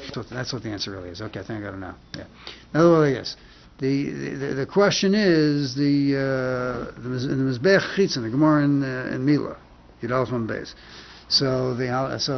That's what the answer really is. Okay, I think I got it now. Yeah. In other words, yes. The question is the Mizbeach Chitzon, the Gemara in Mila, Yud Aleph Beis. So the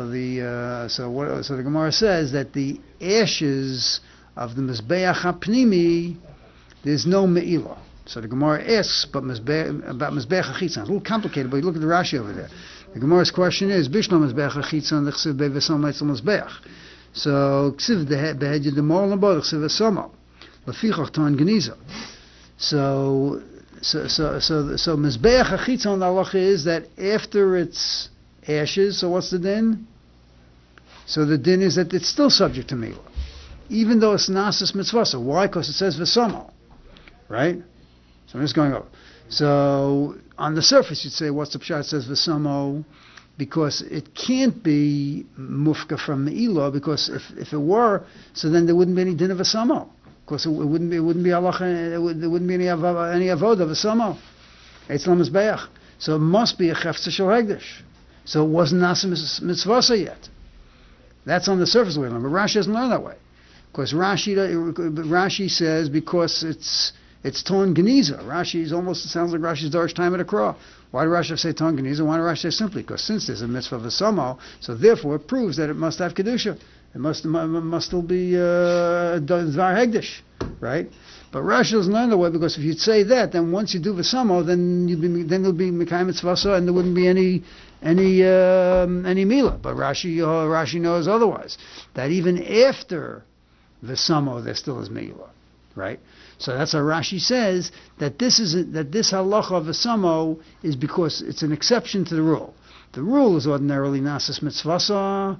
Gemara says that the ashes of the Mizbeach HaPnimi, there's no Me'ilah. So the Gemara asks about Mizbeach HaChitzon. It's a little complicated, but you look at the Rashi over there. The Gemara's question is, Bishlam Mizbeach HaChitzon, L'chsiv Be'vesam Eitzel Mizbeach. So, Ksiv Be'hed Yedemor L'bo, L'chsiv Vesama. L'fichach Ton Geniza. So Mizbeach HaChitzon, the halacha is that after its ashes, so what's the din? So the din is that it's still subject to Milah, even though it's Nasis Mitzvah. So why? Because it says Vesama. Right? So I'm just going over. So on the surface, you'd say, what's the pshat? It says Vesamo, because it can't be mufka from Me'ilah, because if it were, so then there wouldn't be any din of Vesamo. Of course, it wouldn't be halacha, there wouldn't be any avodah of Vesamo. It's Mizbeach. So it must be a chefza shel hegdish. So it wasn't Nasa Mitzvah yet. That's on the surface way, but Rashi doesn't learn that way. Because Rashi says because it's Ton Geniza. It sounds like Rashi's Darish time at a crow. Why did Rashi say Ton Geniza? Why did Rashi say simply? Because since there's a mitzvah of a samo, so therefore it proves that it must have Kedusha. It must still be Dvar Hegdish, right? But Rashi doesn't learn the way, because if you'd say that, then once you do Vesamo, then there'll be Mekayim Mitzvah, and there wouldn't be any Mila. But Rashi knows otherwise. That even after Vesamo, there still is Mila, right? So that's how Rashi says that this halacha of Vesamo is because it's an exception to the rule. The rule is ordinarily Nasis Mitzvah,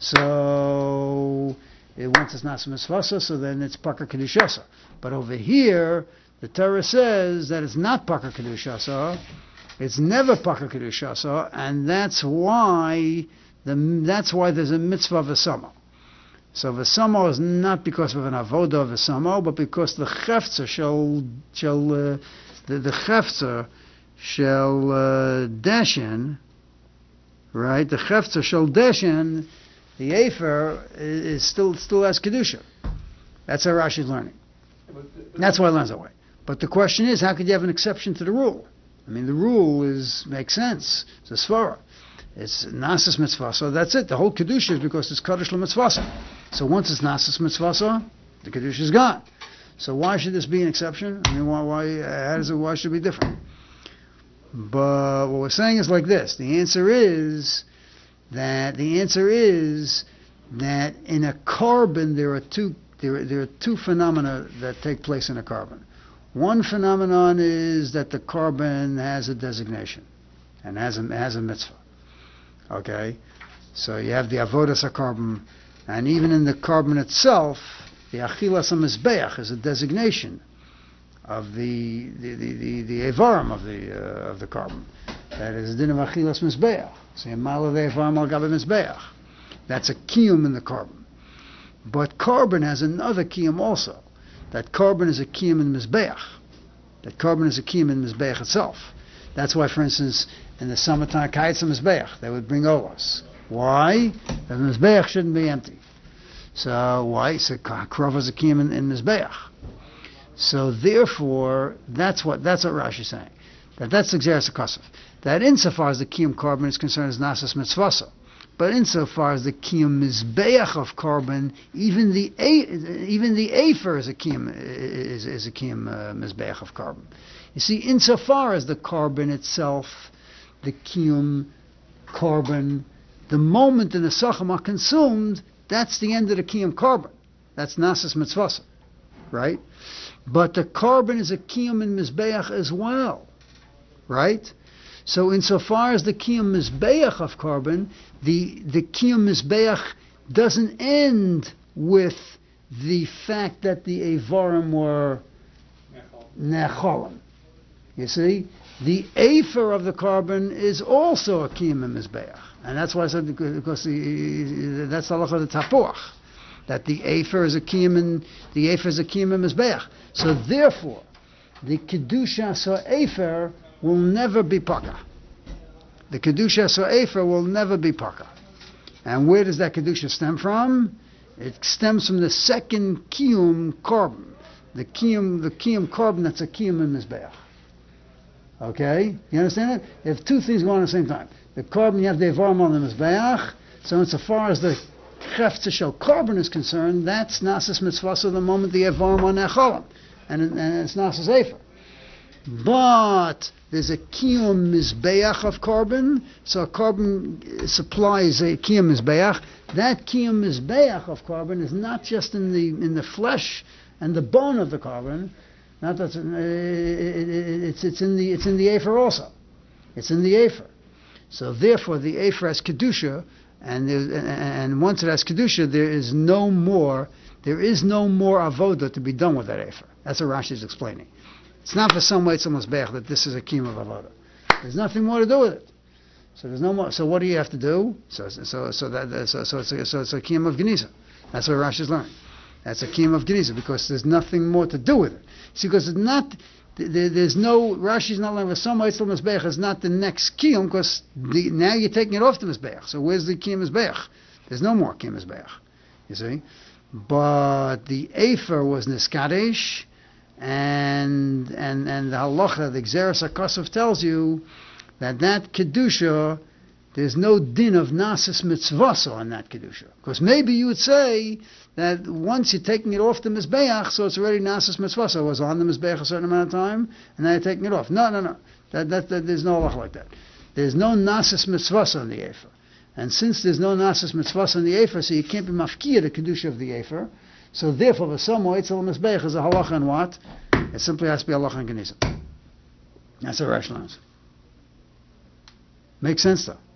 so once it's Nasis Mitzvah, so then it's Pakar Kedushasa. But over here, the Torah says that it's not Pakar Kedushasa, it's never Pakar Kedushasa, and that's why there's a mitzvah of Vesamo. So Vesamo is not because of an avodah of Vesamo, but because the Chefzer shall dashen, right? The Chefzer shall dashen, the Efer is still has Kedusha. That's how Rashi's learning. That's why he learns that way. But the question is, how could you have an exception to the rule? I mean, the rule makes sense. It's a svara. It's Nasis Mitzvah, so that's it. The whole Kedusha is because it's Kaddish LaMitzvah. So once it's Nasis Mitzvah, the Kedusha is gone. So why should this be an exception? I mean, why should it be different? But what we're saying is like this. The answer is that in a carbon there are two phenomena that take place in a carbon. One phenomenon is that the carbon has a designation and has a mitzvah. Okay, so you have the avodas carbon, and even in the carbon itself, the achilas hamizbeach is a designation of the evarim of the carbon. That is din of achilas mizbeach. So yamala the evarim al gabe mizbeach. That's a kiyum in the carbon. But carbon has another kiyum also. That carbon is a kiyum in mizbeach. That carbon is a kiyum in mizbeach itself. That's why, for instance, in the summertime, kayetz mizbeach, they would bring olas. Why? The mizbeach shouldn't be empty. So why? So krov is a kiyum in mizbeach. So therefore, that's what Rashi is saying. That's the Gzeras HaKosov. That insofar as the kiyum carbon is concerned as nasas mitzvasa, but insofar as the kiyum mizbeach of carbon, even the afer is a kiyum mizbeach of carbon. You see, insofar as the carbon itself, the kiyum carbon, the moment the nesachim are consumed, that's the end of the kiyum carbon. That's nasas mitzvasa, right? But the carbon is a kiyum in mizbeach as well, right? So insofar as the kiyum mizbeach of carbon, the kiyum mizbeach doesn't end with the fact that the evarim were necholim. You see, the afer of the carbon is also a kiyum in mizbeach, and that's why I said because that's the halacha of the tapuach, that the afer is a kiyum in mizbeach. So therefore, the kedusha so afer will never be paka. The kedusha so afer will never be paka. And where does that kedusha stem from? It stems from the second kiyum carbon. The kiyum carbon that's a kiyum in Mizbeach. Okay? You understand it? You have two things going on at the same time. The carbon, you have the Evarim on the Mizbeach. So insofar as the Chefza Shel carbon is concerned, that's Nasis Mitzvasa the moment the Evarim on Echalim. And it's Nasis Efer. But there's a kiyum Mizbeach of carbon, so a carbon supplies a kiyum Mizbeach. That kiyum Mizbeach of carbon is not just in the flesh and the bone of the carbon. Not that it's in the Efer also. It's in the Efer. So therefore, the Efer has kedusha, and once it has kedusha, there is no more avoda to be done with that Efer. That's what Rashi is explaining. It's not for some way it's almost bech that this is a kiyum of avoda. There's nothing more to do with it. So there's no more. So what do you have to do? So it's a kiyum of geniza. That's what Rashi is learning. That's a kiyum of geniza because there's nothing more to do with it. See, because it's not. There's no Rashi's not learning for some way it's the mizbeach is not the next kiyum because now you're taking it off the mizbeach. So where's the kiyum mizbeach? There's no more kiyum mizbeach. You see, but the Efer was niskadesh. And the halacha, the Gzeres HaKosov tells you that kedusha, there's no din of nasis mitzvasa on that kedusha. Because maybe you would say that once you're taking it off the mizbeach, so it's already nasis mitzvasa. It was on the mizbeach a certain amount of time, and now you're taking it off. No. That there's no halacha like that. There's no nasis mitzvasa on the Efer. And since there's no nasis mitzvasa on the Efer, so you can't be mafkir the kedusha of the Efer. So therefore, the Samo Eitzel Mizbeach is a halacha and what? It simply has to be halacha and genizah. That's a rational answer. Makes sense though.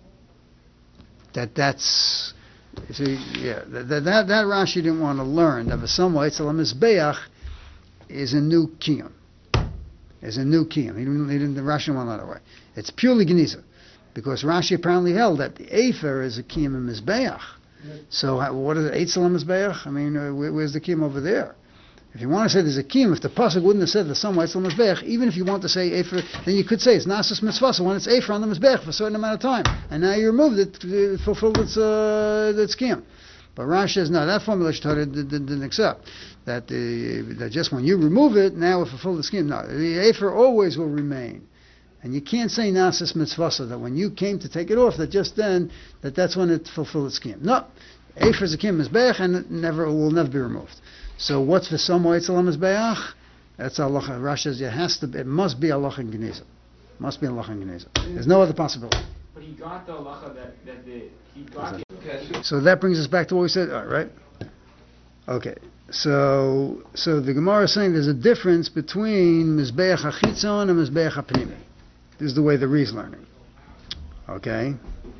That's see, yeah. That Rashi didn't want to learn that the Samo Eitzel Mizbeach is a new kiyum. Is a new kiyum. The Rashi didn't want to learn that way. It's purely genizah, because Rashi apparently held that the Efer is a kiyum in Mizbeach. So what is it? Eitzel Mizbeach? I mean, where's the kiyum over there? If you want to say there's a kiyum, if the pasuk wouldn't have said the some Eitzel Mizbeach, even if you want to say Efer, then you could say it's Nasis Mitzvah. So when it's Efer on the Mizbeach for a certain amount of time, and now you removed it to fulfill its kiyum. But Rashi says no, that formula didn't accept that just when you remove it, now it fulfilled the kiyum. No, the Efer always will remain. And you can't say Nasis Mitzvasa, that when you came to take it off, that just then, that's when it fulfilled its kiyum. No. Efer is a kiyum Mizbeach, and it will never be removed. So what's the Samo Eitzel Mizbeach? That's halacha. Rashi says it must be halacha and genizah. Must be halacha and genizah. There's no other possibility. But he got the halacha he got. So that brings us back to what we said, all right? Okay. So the Gemara is saying there's a difference between Mizbeach HaChitzon and Mizbeach HaPnimi. This is the way the Re's learning. Okay?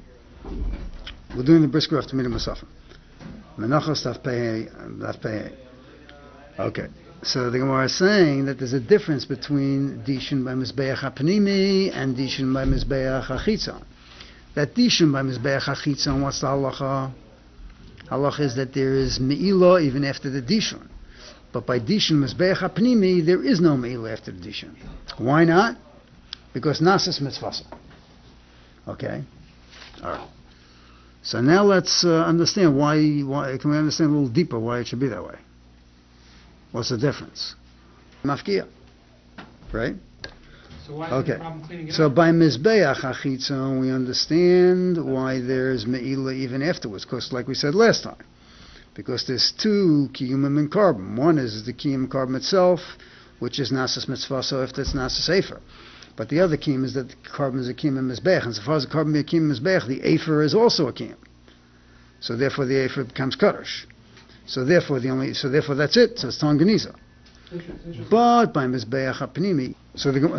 We're doing the brisker after Minim Musafim. Menachos Daf Pei. Okay. So the Gemara is saying that there's a difference between Dishin by Mizbeach HaPnimi and Dishin by Mizbeach HaChitzon. That Dishin by Mizbeach HaChitzon, what's the halacha? Halacha is that there is Me'ilah even after the Dishon. But by Dishin Mizbeach HaPnimi, there is no Me'ilah after the Dishon. Why not? Because Nasis Mitzvasa. Okay? All right. So now let's understand why. Can we understand a little deeper why it should be that way? What's the difference? Mafkia. Right? So why is the problem cleaning it so up? By Mizbeach HaChitzon, we understand why there's Me'ilah even afterwards. Because like we said last time, because there's two Kiyumim in carbon. One is the Kiyum carbon itself, which is Nasis Mitzvah, so if that's Nasis Efer. But the other kiyum is that the carbon is a kiyum in Mizbeach. And so far as the carbon be a kiyum in Mizbeach, the Efer is also a kiyum. So therefore the Efer becomes Kaddish. So therefore that's it. So it's Ton Geniza. But by Mizbeach HaPnimi, so the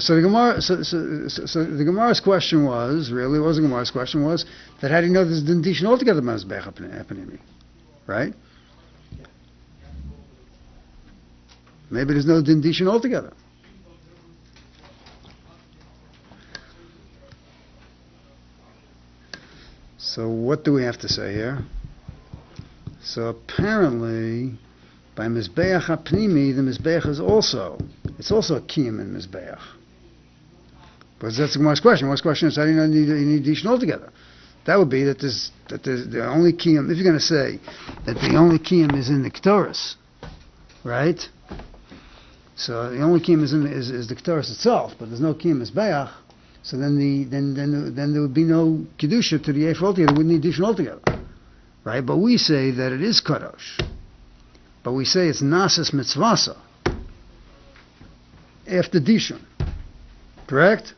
Gemara's question was that how do you know there's Dindishin altogether by Mizbeach HaPnimi? Right? Maybe there's no Dindishin altogether. So what do we have to say here? So apparently, by Mizbeach HaPnimi, the Mizbeach is also a kiyum in Mizbeach. But that's the Gemara's question. Gemara's question is, how do you know you need Dishin altogether? That would be that there's the only kiyum. If you're going to say that the only kiyum is in the Ketores, right? So the only kiyum is the Ketores itself, but there's no kiyum Mizbeach. So then there would be no kedusha to the Efer altogether. We wouldn't need Dishon altogether, right? But we say that it is kadosh. But we say it's Nasis Mitzvasa after Dishon, correct?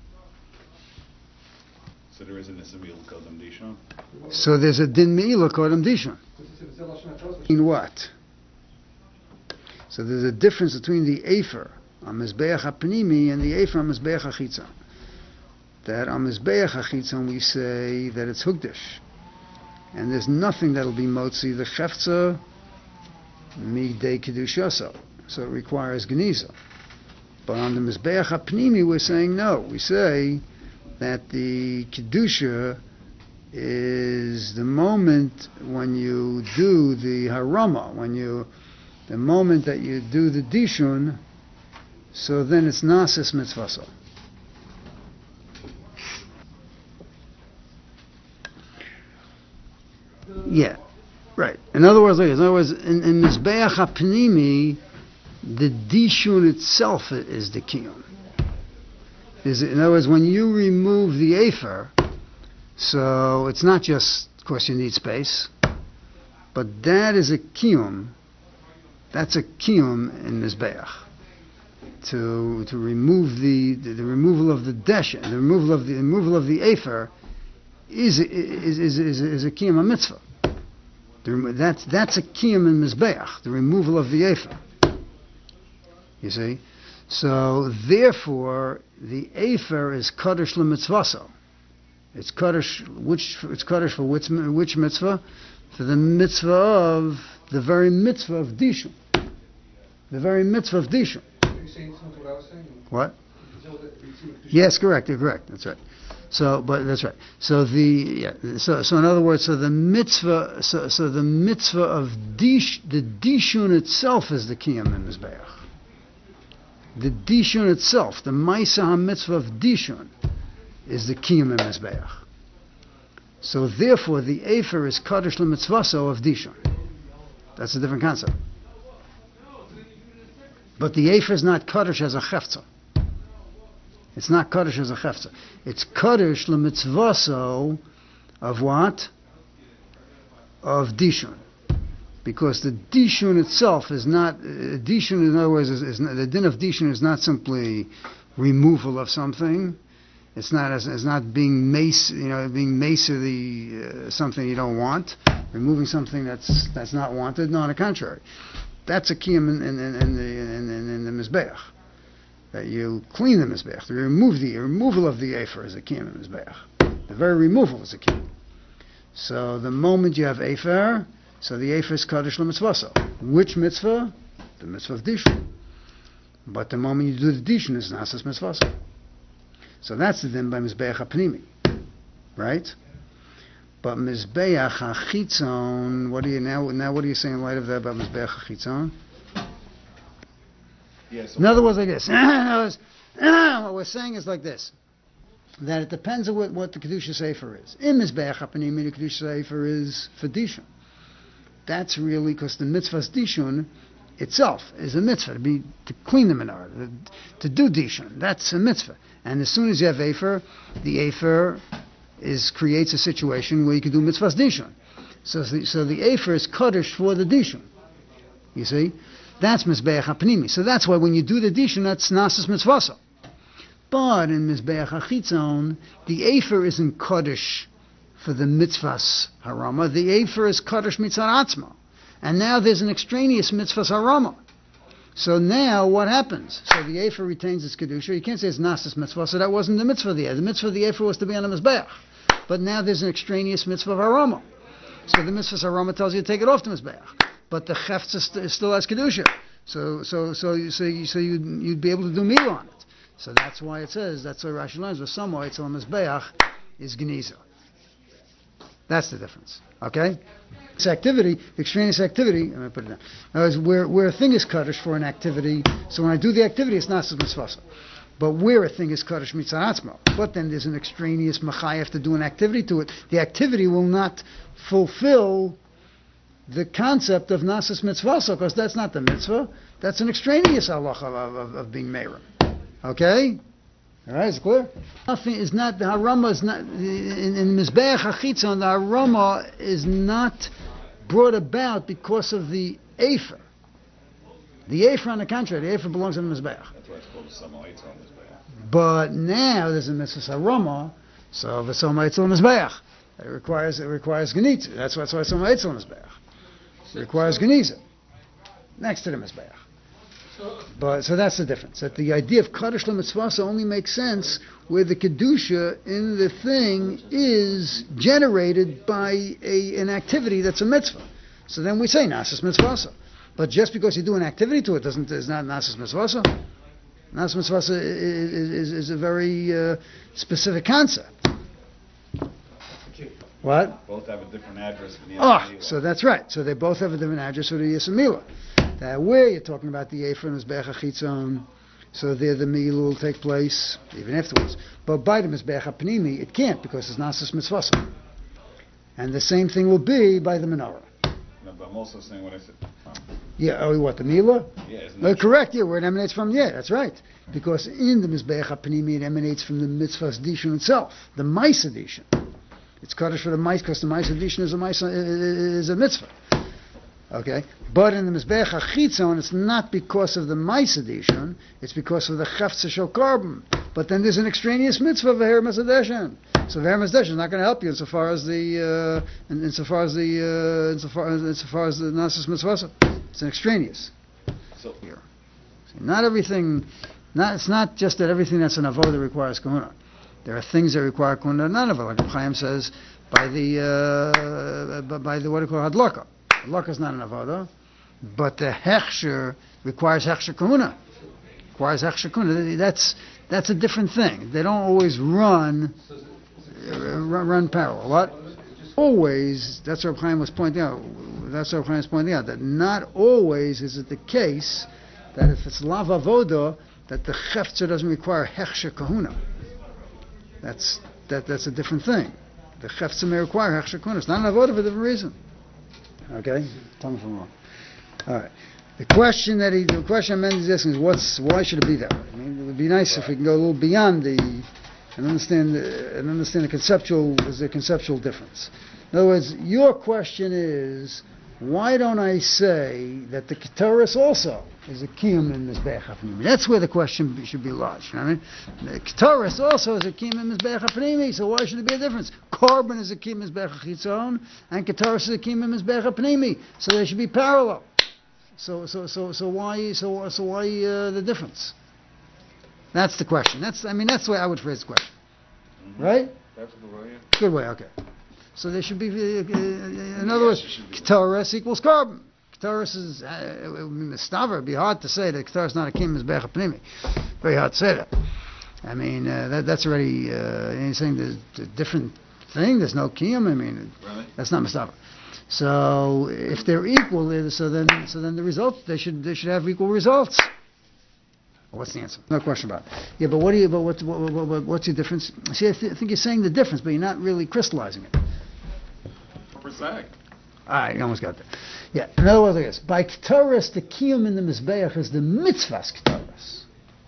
So there isn't a Samil Kodam Dishon? So there's a Din Me'ila Kodam Dishon. In what? So there's a difference between the Efer on Mizbeach HaPnimi and the Efer on Mizbeach HaChitzon. That on Mizbeach HaChitzon we say that it's Hugdish. And there's nothing that'll be Motzi the Chefza Midei Kedushaso. So it requires Geniza. But on the Mizbeach HaPnimi we're saying no. We say that the Kedusha is the moment when you do the Harama, the moment that you do the Dishun, so then it's Nasis Mitzvaso. Yeah, right. In other words, in Mizbeach HaPnimi, the Dishun itself is the Kiyum. In other words, when you remove the Efer, so it's not just, of course, you need space, but that is a Kiyum. That's a Kiyum in Mizbeach. To remove the removal of the Deshen, the removal of the Efer is a Kiyum, a mitzvah. That's a Kiyum in Mizbeach, the removal of the Efer. You see? So, therefore, the Efer is Kaddish l'mitzvaso. It's Kaddish for which mitzvah? For the mitzvah of, the very mitzvah of Dishon. The very mitzvah of Dishon. Are you saying something what I was saying? What? Yes, correct, you're correct, that's right. So, but that's right. So so in other words, so the mitzvah of the Dishun itself is the Kiyam in Mizbeach. The Dishun itself, the Maisa HaMitzvah of Dishun, is the Kiyum in Mizbeach. So therefore, the Efer is Kaddish l'mitzvaso of Dishun. That's a different concept. But the Efer is not Kaddish as a Chefza. It's not Kaddish as a Chefza. It's Kaddish l'mitzvaso of what? Of Dishun. Because the Dishun itself is not, Dishun in other words, the din of Dishun is not simply removal of something. It's not being something you don't want, removing something that's not wanted. No, on the contrary. That's a kiyum in the Mizbeach. That you clean the Mizbeach. The removal of the Efer is a kiyum in the Mizbeach. The very removal is a kiyum. So the moment you have Efer, so the Efer is Kaddish l'mitzvaso. Which mitzvah? The mitzvah of Dishun. But the moment you do the Dishun is Nasas mitzvaso. So that's the din by Mizbeach HaPnimi. Right? But Mizbeach HaChitzon, what are you saying in light of that about Mizbeach HaChitzon? Yes. In other words, like this. What we're saying is like this. That it depends on what the Kedusha Sefer is. In Mizbeach HaPnimi, the Kedusha Sefer is for Dishun. That's really because the mitzvah's Dishun itself is a mitzvah, to clean the menorah, to do Dishun. That's a mitzvah. And as soon as you have Efer, the Efer creates a situation where you can do mitzvah's Dishun. So the Efer is Kaddish for the Dishun. You see? That's Mizbeach HaPnimi. So that's why when you do the Dishun, that's Nasas Mitzvasa. But in Mizbeach HaChitzon, the Efer isn't Kaddish for the mitzvahs harama. The Efer is Kaddish Mitzvah Atzma. And now there's an extraneous mitzvahs harama. So now what happens? So the Efer retains its Kedusha. You can't say it's Nasas Mitzvah, so that wasn't the mitzvah there. The mitzvah of the Efer was to be on the Mizbeach. But now there's an extraneous mitzvah of harama. So the mitzvahs harama tells you to take it off the Mizbeach. But the Chefza still has Kedusha. So you'd be able to do meal on it. So that's why it says, that's why Rashi learns, with some way, it's on Mizbeach is Geniza. That's the difference. Okay? This activity, extraneous activity, I'm going to put it down. In other words, where a thing is Kaddish for an activity, so when I do the activity, it's not Mitzvah. But where a thing is Kaddish Mitzvah, but then there's an extraneous Machayev to do an activity to it, the activity will not fulfill the concept of Nasas Mitzvah, because that's not the mitzvah, that's an extraneous halacha of being Meir. Okay? Alright, is it clear? Nothing is not, the Harama is not, in Mizbeach HaChitzon, the Harama is not brought about because of the Efer. The Efer, on the contrary, the Efer belongs in the Mizbeach. That's why it's called the Samaitz on Mizbeach. But now there's a mitzvah Harama, so the Samaitz on Mizbeach. It requires Genitza. That's why it's Samaitz on Mizbeach. It requires Geniza next to the Mizbeach. So that's the difference. That the idea of Kaddish LeMitzvah only makes sense where the Kedusha in the thing is generated by an activity that's a mitzvah. So then we say Nasas Mitzvah. But just because you do an activity to it is not Nasas Mitzvah. Nasas Mitzvah is a very specific concept. What? Both have a different address for the so that's right. So they both have a different address for the Yesamila. Where you're talking about the Efer and Mizbeach HaChitzon, so there the Milah will take place even afterwards. But by the Mizbeach HaPnimi, it can't because it's Nasas Mitzvah. And the same thing will be by the menorah. No, but I'm also saying what I said. What, the Milah? Yeah, isn't that correct, where it emanates from, that's right. Because in the Mizbeach HaPnimi, it emanates from the Mitzvah's Dishon itself, the Maisa Dishon. It's Kaddish for the Maisa, because the Maisa Dishon is a mitzvah. Okay? But in the Mizbeach HaChitzon, it's not because of the Maisa Dishon, it's because of the Chafza Shel Karban. But then there's an extraneous mitzvah, V'her Masadeshan. So V'her Masadeshan is not going to help you insofar as the Nasas Mitzvah. It's an extraneous. So here. See, not everything, it's not just that everything that's an avodah requires kahuna. There are things that require kahuna, none of it. Like Chaim says, by the what do you call hadlaka. Hadlaka is not an avodah, but the hechsher requires hechsher kahuna. Requires hechsher kahuna. That's a different thing. They don't always run parallel. What? Always, that's what Chaim was pointing out. That's what Chaim is pointing out, that not always is it the case that if it's lav avodah, that the chefzer doesn't require hechsher kahuna. That's a different thing. The chefzer may require hechsher kahuna. It's not an avodah for a different reason. Okay? Tell me if I'm wrong. All right. The question Mendes is asking is why should it be that way? I mean, it would be nice if we can go a little beyond and understand the conceptual. Is there a conceptual difference? In other words, your question is, why don't I say that the Ketores also is a kiyum in Mizbeach HaPnimi? That's where the question should be lodged. You know what I mean? The Ketores also is a kiyum in Mizbeach HaPnimi, so why should there be a difference? Korban is a kiyum in Mizbeach HaChitzon, and Ketores is a kiyum in Mizbeach HaPnimi, so they should be parallel. So why the difference? That's the question. That's the way I would phrase the question. Mm-hmm. Right? That's the way. Good way. Okay. So there should be, in other words, Ketores equals Korban. Ketores is Mistaver. It'd be hard to say that Ketores is not a kiyum Mizbeach HaPnimi. Very hard to say that. I mean, that's already you're saying there's a different thing. There's no kiyum. I mean, Really? That's not Mistaver. So if they're equal, so then the result they should have equal results. What's the answer? No question about it. Yeah, but what's your difference? See, I think you're saying the difference, but you're not really crystallizing it. Percent. All right, you almost got there. Yeah, in other words, like this. By Ketores, the kiyum in the Mizbeach is the mitzvah's Ketores.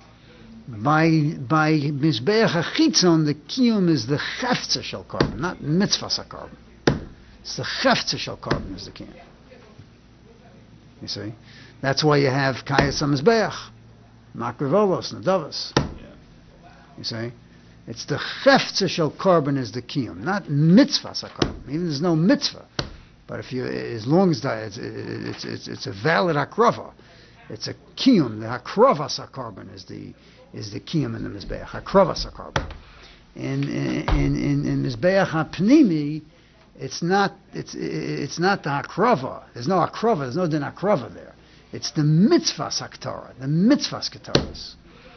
By Mizbeach HaChitzon, the kiyum is the chefza shel Karban, not mitzvah's Karban. It's the chefza shel Karban is the kiyum. You see? That's why you have Kayas HaMizbeach, Makrivolos, Nadavas. Yeah. You see? It's the chefza shel Karban is the kiyum, not mitzvah's Karban. Even there's no mitzvah. But as long as it's a valid hakrava, it's a kiyum. The hakravas hakarban is the kiyum in the mizbeach. Hakravas hakarban. In mizbeach hapnimi, it's not the hakrava. There's no hakrava. There's no din hakrava there. It's the mitzvahs haktara, the mitzvahs kataras.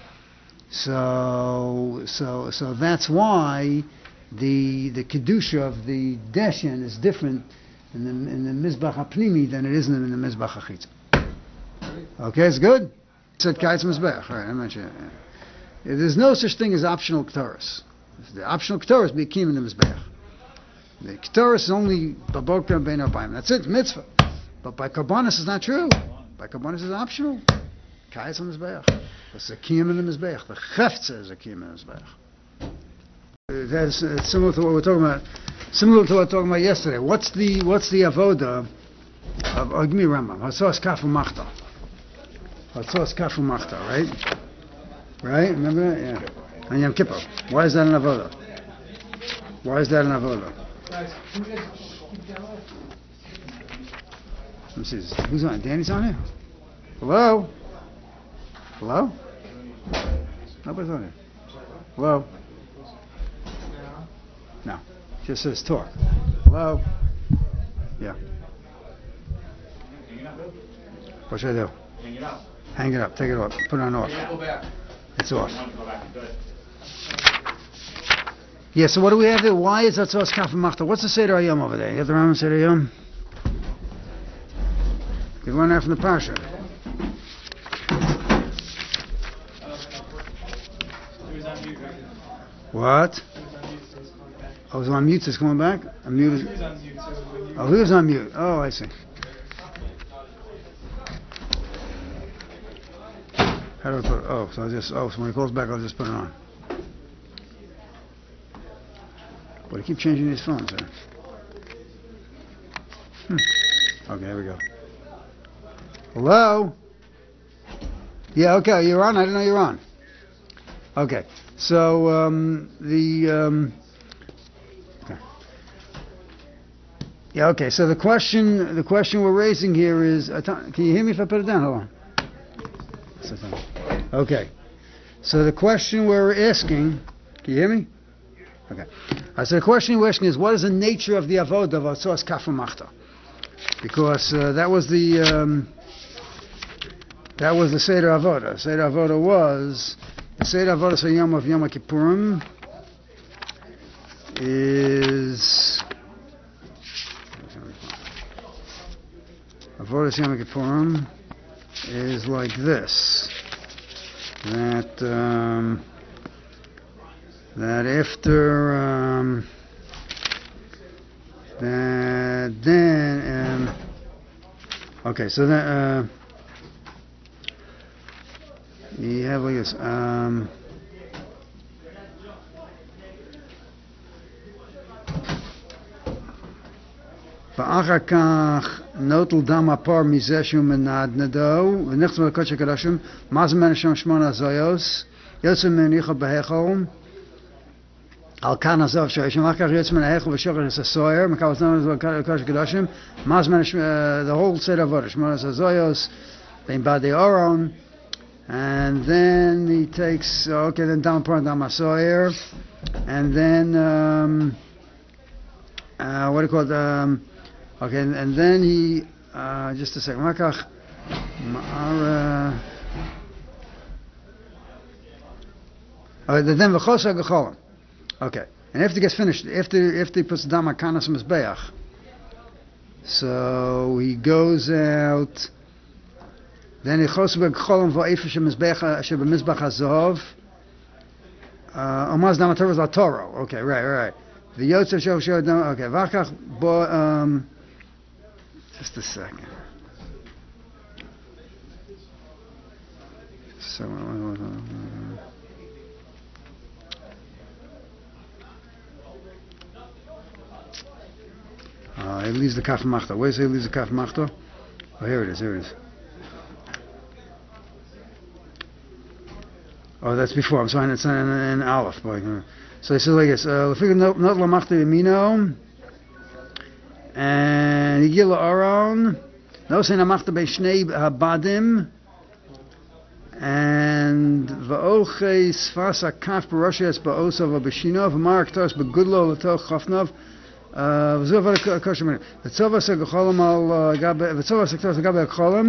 So that's why the kedusha of the deshen is different in the Mizbach HaPnimi than it is in the Mizbach HaChitzon. Okay, it's good? It said Kaitz Mizbach. All right, I'm not sure. There's no such thing as optional Ketores. The optional Ketores be Akim in the Mizbeach. The Ketores is only Babokra Ben Arbaim. That's it, mitzvah. But by Karbonis it's not true. By Karbonis it's optional. Kayas on the Mizbeach. It's Akim in the Mizbeach. The Chefza is Akim in the Mizbeach. That's similar to what we're talking about. Similar to what we were talking about yesterday. What's the avoda of give me Rambam? Hatzos Kafu Machta. Hatzos Kafu Machta, right? Right? Remember that? Yeah. And Yom Kippur. Why is that an avoda? Why is that an avoda? Let me see. Who's on? Danny's on here? Hello? Hello? Nobody's on here. Hello? No. Just says talk. Hello? Yeah. What should I do? Hang it up. Hang it up. Take it off. Put it on off. Go back. It's off. Go back. Good. Yeah, so what do we have there? Why is that so Kaf Machta? What's the Seder Hayom over there? You have the Rambam Seder Hayom? You run out from the Parsha. What? Oh, it was on mute, so it's coming back? I'm muted. Oh, he was on mute. Oh, I see. How do I put it? Oh, so when he calls back, I'll just put it on. But I keep changing these phones, huh? Okay, here we go. Hello? Yeah, okay, you're on? I didn't know you were on. Okay, so, yeah, okay, so the question we're raising here is, can you hear me if I put it down? Hold on. Okay, so the question we're asking, can you hear me? Okay. So the question we're asking is, what is the nature of the avodah of Atzos Kafu Machta? Because that was the Seder Avodah. Seder Avodah was the Seder Avodah Yom of Yom Kippurim is Avodah Yom Kippurim is like this. That after that then okay, so then you have like this ואחר כך נוטל דם הפר מזה שהוא מנדנדו ונכנסו לקודש הקדושים מה זה מן השם שמונה הזויוס יוצא מניחו בהיכל על כאן הזוב שראשון אחר כך יוצא מן ההיכל ושוחר את הסוהר מקבל זמן לקודש הקדושים מה זה מן השם the whole set of orders שמונה הזויוס בין בעדי אורון and then he takes okay then דם הפר דם הסוהר and then what do you call it okay, and then he, just a second, Makach, then V'chosa Gecholim. Okay, and after he gets finished, after he puts the Dam HaKanas Mizbeach, so he goes out, then he Chosa Gecholim V'efer Shemizbeach HaZov, Omaz Dam HaTorah L'Torah. Okay, right. The Yotzer Shov Dam, okay, V'achach, just a second. So, he leaves the Kaf Machta. Where's he leaves the Kaf Machta? Oh, here it is. Oh, that's before. I'm sorry, it's in Aleph. So he says like this. L'figure not Lamachta Yamino. And Yigila Aron, no say Namachta Beishnei Habadim, and Va'oche Sfasa Kaf Baroshes Ba'osav Abishino, V'Mark Tos Begudlo L'Toch Chafnov, V'Zova Koshemer, V'Tzova Segacholam Al Gabe, V'Tzova Sektos Gabe Acholam,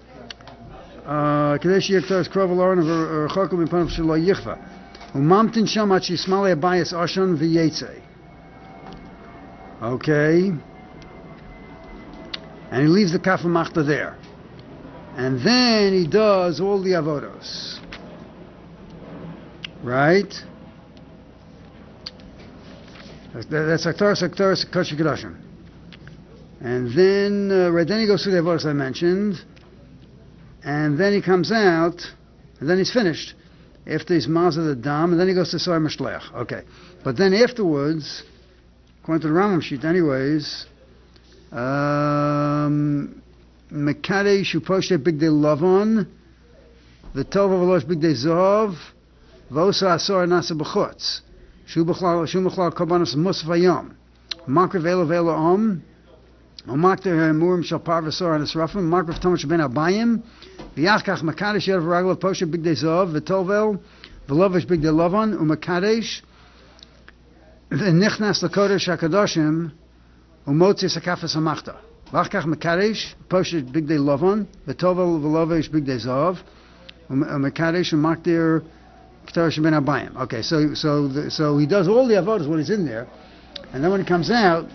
Kadesh Yektos Krovel Aron V'Chokum Mipanov Shelo Yichva, U'Mamtin Sham At Shismale Abayas Oshon V'Yetze. Okay. And he leaves the Kaf Machta there. And then he does all the avodos. right? That's Haktaras Kosher Kedoshim. And then, then he goes through the avodas I mentioned, and then he comes out, and then he's finished. After he's mazah the dam, and then he goes to Soy Mishleach. Okay. But then afterwards, according to the Rambam sheet anyways, Mekadesh Uposhe Bigdei Lavan, V'tov Avalosh Bigdei Zov, Vosa Asor Nasa B'chutz, Shu B'chlal Korbanos Musaf Hayom, Makriv Elo Velo Om, Umakter Murim Shal Parvasor and Esrafim, Makriv Tomash Ben Abayim, V'yachkach Mekadesh Yev Ragla Poshe Bigdei Zov, V'tovel, V'lovish Bigdei Lavan, Umekadesh, V'nichnas L'kodesh HaKadoshim, Umotzi Sakafas HaMachta. V'achkach Mekadesh, Poshe Bigdei Lavan, V'tovel V'lovish Bigdei Zov, Umekadesh Umakter K'tosh Ben Abayim. Okay, so he does all the avodas when he's in there, and then when he comes out,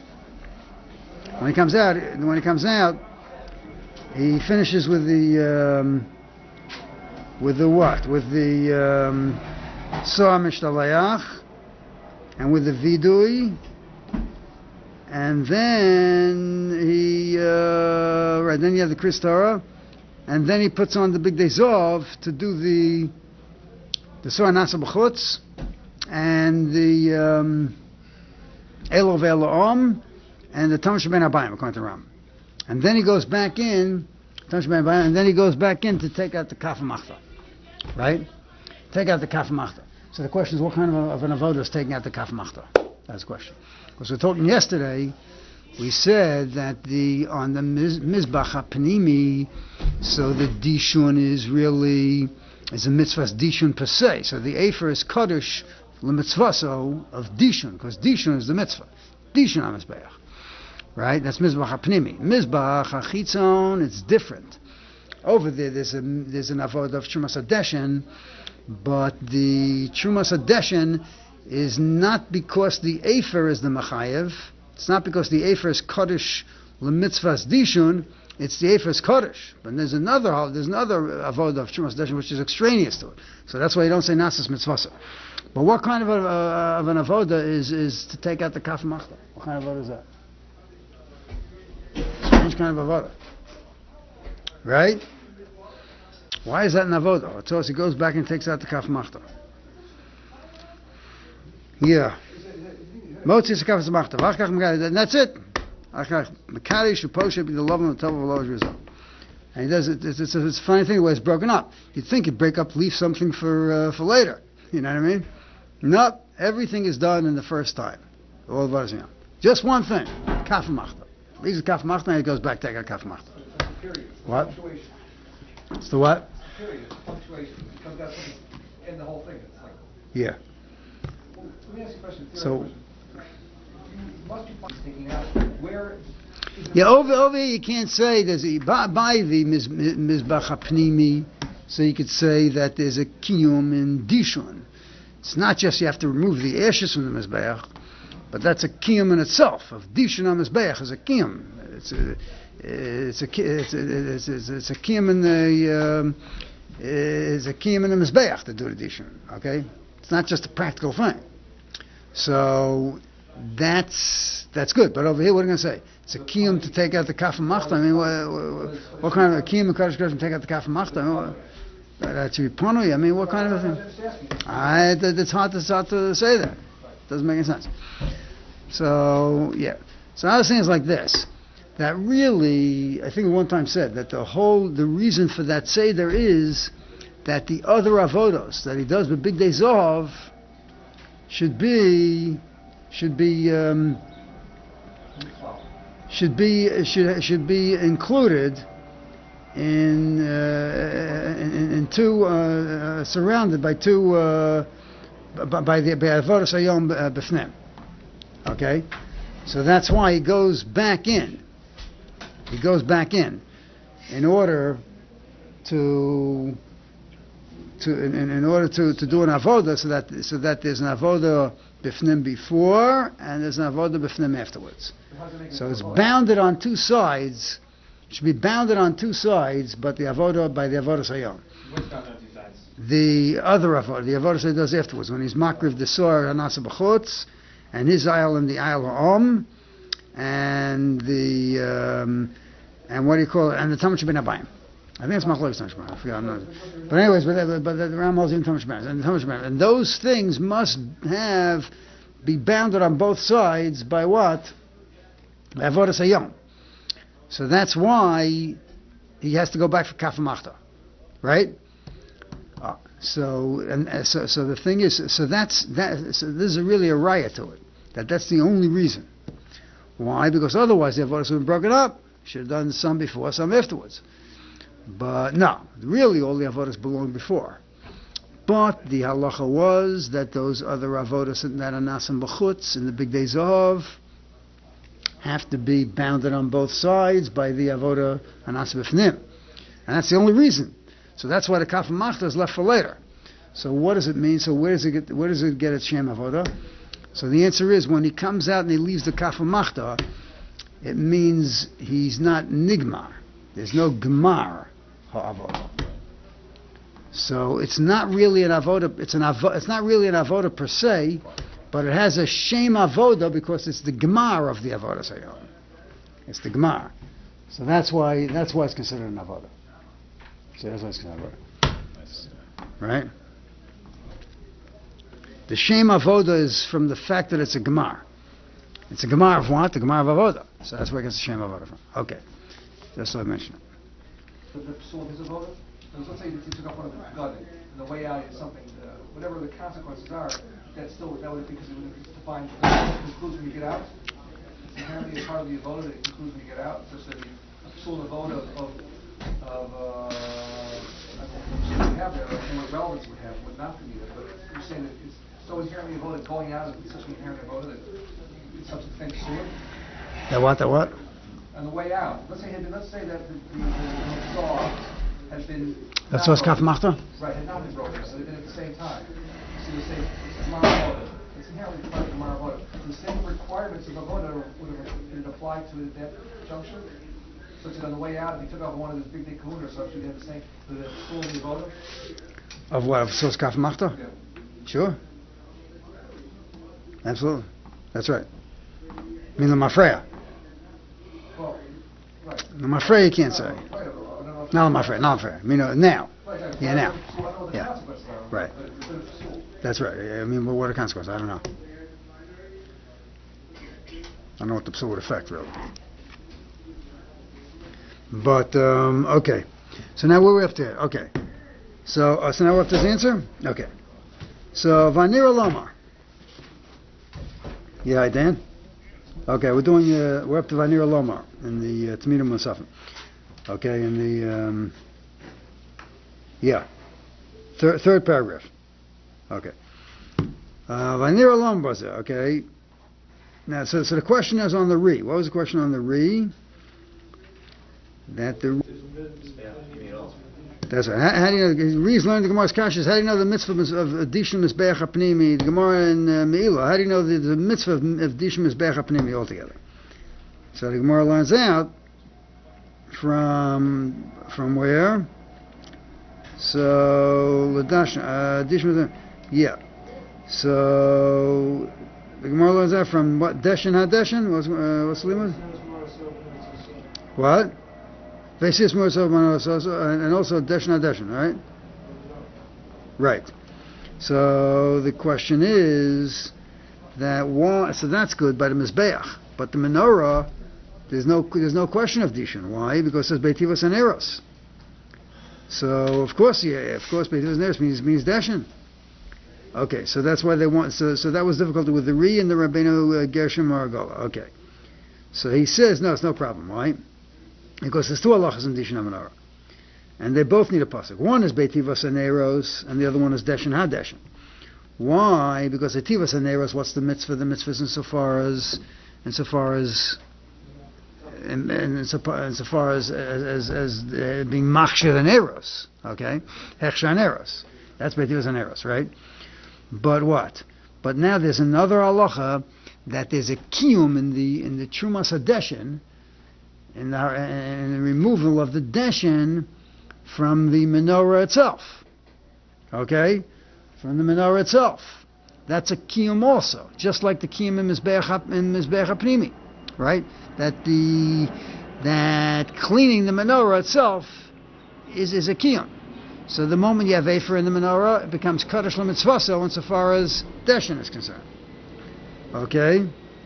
he finishes with the what? With the Soah Mishtalayach and with the Vidui, and then then you have the Kris Torah, and then he puts on the Bigdei Zov to do the Soah Nasa B'chutz and the Elo Ve'elo Om and the Tomash Ben Abayim, according to Ram. And then he goes back in, and then he goes back in to take out the Kaf Machta. Right? Take out the Kaf Machta. So the question is, what kind of an avodah is taking out the Kaf Machta? That's the question. Because we're talking yesterday, we said that on the Mizbach HaPnimi, so the Dishun is a mitzvah's Dishun per se. So the Efer is Kaddish, the mitzvah of Dishun, because Dishun is the mitzvah. Dishun HaMizbeach. Right? That's Mizbach HaPnimi. Mizbach HaChitzon, it's different. Over there's an avodah of Trumas HaDeshen, but the Trumas HaDeshen is not because the Efer is the Machayev. It's not because the Efer is Kaddish L'mitzvahs Dishun. It's the Efer is Kaddish. But there's another avodah of Trumas HaDeshen which is extraneous to it. So that's why you don't say Nasas Mitzvasa. But what kind of an avodah is to take out the Kaf Machta? What kind of avodah is that? Strange kind of avodah. Right? Why is that an avodah? So he goes back and takes out the Kaf Machta. Yeah. Motzi Sakaf Machta. And that's it. Mekari Shuposhe be the love of the Tov of Allah. And he does it. It's a funny thing the way it's broken up. You'd think you'd break up, leave something for later. You know what I mean? No, everything is done in the first time. All the avodas. Just one thing. Kaf Machta. Leaves the Kaf Machta and he goes back to take out Kaf Machta. What? It's the what? Period. Punctuation. Because that's in the whole thing. It's like. Yeah. Well, let me ask you a question. So. You must be thinking out where. Yeah, over here you can't say there's by the Mizbach HaPnimi, so you could say that there's a kiyum in Dishon. It's not just you have to remove the ashes from the Mizbeach, but that's a kiyum in itself. Of Dishon on Mizbeach is a kiyum. It's a kiyum in the Mizbeach to do the Dishon. Okay, it's not just a practical thing. So that's good. But over here, what are you going to say? It's a kiyum to take out the Kaf Machta. I mean, what kind of a kiyum in Kaddish to take out the Kaf Machta? That should be ponui. I mean, what kind of a thing? It's hard to say that. Doesn't make any sense. So, yeah. So I was saying is like this. That really, I think one time said that the reason for that seder is that the other avodos that he does with Big Day Zov should be included in two surrounded by two by avodas hayom b'fnim. Okay, so that's why he goes back in. He goes back in order to do an avoda, so that there's an avoda b'fnim before and there's an avoda b'fnim afterwards. So it's bounded on two sides. It should be bounded on two sides, but by the avodah hayom. What's bounded on two sides? the other avodah, the avodah he does afterwards, when he's makriv the soar hanasa b'chutz, and his aisle and the aisle ha'om, and the and what do you call it? And the Talmud Shabbat Abayim. I think it's Machlokes Talmud Shabbat. I forgot. I'm not. But anyways, but the Ram holds in Talmud Shabbat, and the Talmud Shabbat, and those things must be bounded on both sides by what? Avodas Hayom. So that's why he has to go back for Kaf Machta, right? So the thing is, so that's that. So this is really a riot to it. That's the only reason. Why? Because otherwise the avodas would have been broken up. Should have done some before, some afterwards. But no, really all the avodas belong before. But the halacha was that those other avodas that are nasam b'chutz in the big days of have to be bounded on both sides by the avoda anasa b'fnim, and that's the only reason. So that's why the kaf machta is left for later. So what does it mean? So where does it get its shem avoda? So the answer is when he comes out and he leaves the kaf machta, it means he's not nigmar. There's no gemar ha'avoda. So it's not really an avoda. It's not really an avoda per se, but it has a shem avoda because it's the gemar of the avoda sayom. It's the gemar. So that's why it's considered an avoda. So that's why it's considered avoda. Right? The shem avoda is from the fact that it's a gemar. It's a gemar of what? The gemar of avoda. So that's where it gets the shem avoda from. Okay. Just so I mentioned it. The psul of his avoda? Let's say you took up one of the garden, and the way out is something, whatever the consequences are, that would because it would define the conclusion you get out. It's inherently a part of the avoda that concludes when you get out. Such that the psul avoda of we have there, and what relevance would have would not be there. But you're saying that it's so inherently avoda going out is such an inherent avoda that it's such a thing psul. The what? On the way out, let's say that the saw has been. That's what's kaf machta? Right, had not been broken, so they've been at the same time. So you say it's Gemara it's inherently part of Gemara Avoda. The same requirements of Avoda would have applied to that juncture. Such that on the way out, if he took off one of his big kahuna or something, he'd have the same, the full of the Avoda. Of what? Of sos kaf machta? Yeah. Sure. Absolutely. That's right. I mean, the mafreya. Well, right. The mafreya you can't say. Right. No, I'm afraid. I mean, now. Right. Yeah, now. So I know what the Yeah. consequences are. Right. But it's psul. That's right. I mean, what are the consequences? I don't know. I don't know what the psul would affect, really. But, okay. So now where are we up to? Okay. So now we're up to this answer? Okay. So, Vanira Lomar. Yeah, Dan? Okay, we're up to Vanira Lomar in the Tamidim Musafim. Okay, in the third paragraph. Okay. Vanira Lombaza. Okay. Now, so the question is on the re. What was the question on the re? That's right. How do you know? Re's learned the Gemara's kashas. How do you know the mitzvah of Dishim Mizbeach HaPnimi? The Gemara in Meila. How do you know the mitzvah of Dishim Mizbeach HaPnimi altogether? So the Gemara learns out from where? So Dishim. Yeah. So the Gemara learns out from what? Deshin HaDeshin. What's the limit? What? And also Deshin, right? Right. So the question is that one. So that's good by the Mizbeach, but the menorah, there's no question of Dishin. Why? Because it says Beitivos and Eros. So of course Beitivos and Eros means Deshin. Okay, so that's why they want. So that was difficult with the Ri and the Rabbeinu Gershom Margola. Okay, so he says no, it's no problem. Why? Because there's two halachas in Dishin HaMenorah. And they both need a pasuk. One is Beitivos Aneros, and the other one is Deshin HaDeshin. Why? Because Beitivos Aneros, what's the mitzvah? The mitzvah is insofar as being machshir Aneros. Okay? Hechshar Aneros. That's Beitivos Aneros, right? But what? But now there's another halacha that there's a kiyum in the Trumas HaDeshin, in the removal of the deshin from the menorah itself. Okay? From the menorah itself. That's a kiyum also, just like the kiyum in Mizbeach HaPnimi, right? That cleaning the menorah itself is a kiyum. So the moment you have Efer in the menorah, it becomes Kaddish L'Mitzvaso insofar as Deshin is concerned. Okay?